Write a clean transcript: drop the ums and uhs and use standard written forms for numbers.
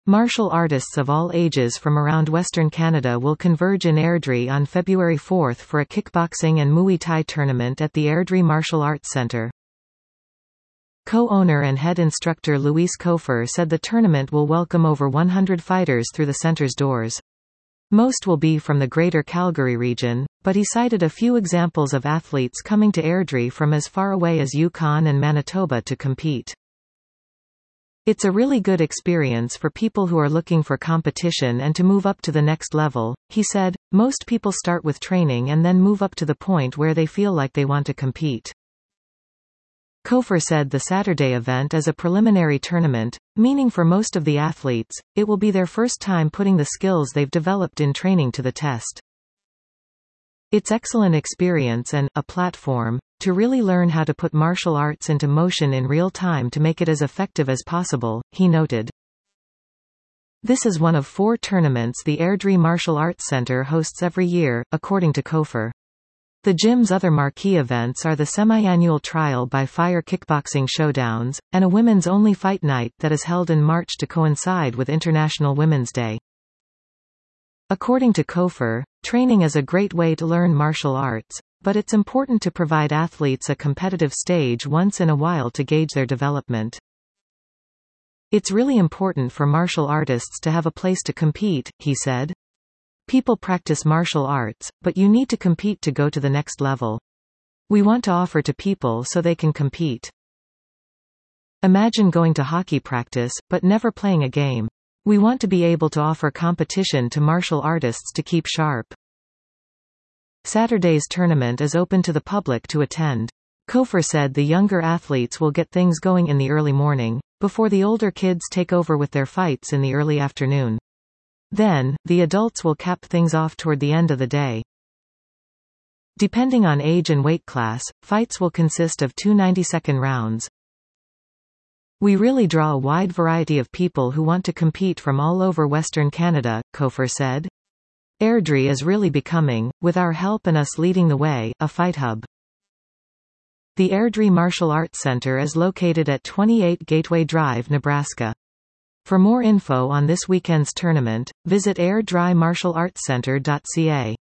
Martial artists of all ages from around Western Canada will converge in Airdrie on February 4 for a kickboxing and Muay Thai tournament at the Airdrie Martial Arts Centre. Co-owner and head instructor Luis Kofer said the tournament will welcome over 100 fighters through the centre's doors. Most will be from the Greater Calgary region, but he cited a few examples of athletes coming to Airdrie from as far away as Yukon and Manitoba to compete. It's a really good experience for people who are looking for competition and to move up to the next level, he said. Most people start with training and then move up to the point where they feel like they want to compete. Kofer said the Saturday event is a preliminary tournament, meaning for most of the athletes, it will be their first time putting the skills they've developed in training to the test. It's excellent experience and a platform to really learn how to put martial arts into motion in real time to make it as effective as possible, he noted. This is one of 4 tournaments the Airdrie Martial Arts Centre hosts every year, according to Kofer. The gym's other marquee events are the semi-annual Trial by Fire Kickboxing Showdowns, and a women's-only fight night that is held in March to coincide with International Women's Day. According to Kofer, training is a great way to learn martial arts, but it's important to provide athletes a competitive stage once in a while to gauge their development. It's really important for martial artists to have a place to compete, he said. People practice martial arts, but you need to compete to go to the next level. We want to offer to people so they can compete. Imagine going to hockey practice, but never playing a game. We want to be able to offer competition to martial artists to keep sharp. Saturday's tournament is open to the public to attend. Kofer said the younger athletes will get things going in the early morning, before the older kids take over with their fights in the early afternoon. Then, the adults will cap things off toward the end of the day. Depending on age and weight class, fights will consist of 2 90-second rounds. We really draw a wide variety of people who want to compete from all over Western Canada, Kofer said. Airdrie is really becoming, with our help and us leading the way, a fight hub. The Airdrie Martial Arts Centre is located at 28 Gateway Drive, Nebraska. For more info on this weekend's tournament, visit airdriemartialartscentre.ca.